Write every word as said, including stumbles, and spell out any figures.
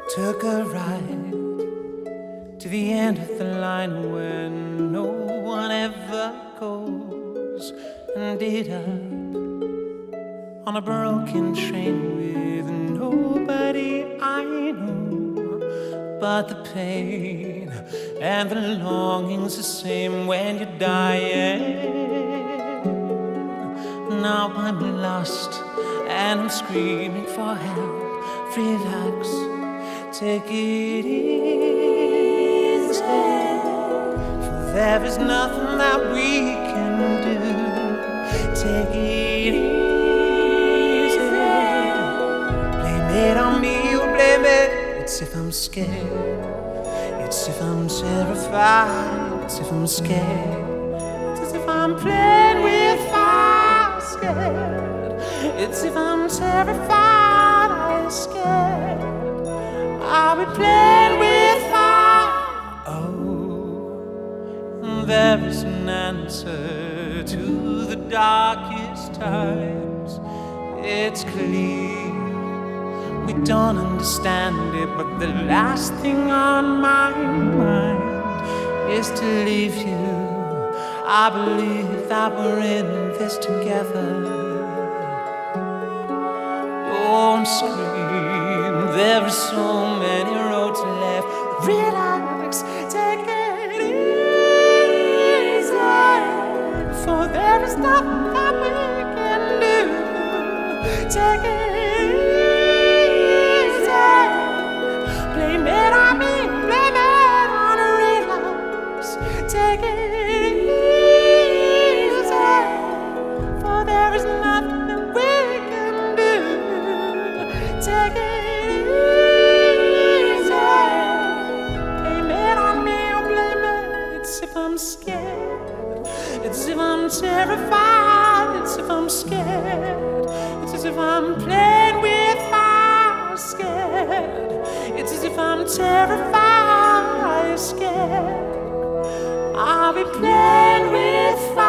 Took a ride to the end of the line where no one ever goes, and ended up on a broken train with nobody I know. But the pain and the longing's the same when you're dying. Now I'm lost and I'm screaming for help. Relax, take it easy, for there is nothing that we can do. Take it easy, blame it on me or blame it. It's if I'm scared, it's if I'm terrified, it's if I'm scared, it's as if I'm playing with fire. Scared, it's if I'm terrified, I'm scared, I'll be playing with fire. Oh, there is an answer to the darkest times. It's clear, we don't understand it, but the last thing on my mind is to leave you. I believe that we're in this together. Don't scream, there are so many roads left. Relax, take it easy, for there is nothing that we can do. Take it Take it easy, for there is nothing that we can do. Take it easy, blame it on me or blame it. It's if I'm scared, it's if I'm terrified, it's if I'm scared, it's as if I'm playing with fire. Scared, it's as if I'm terrified, scared, I'll be playing with fire.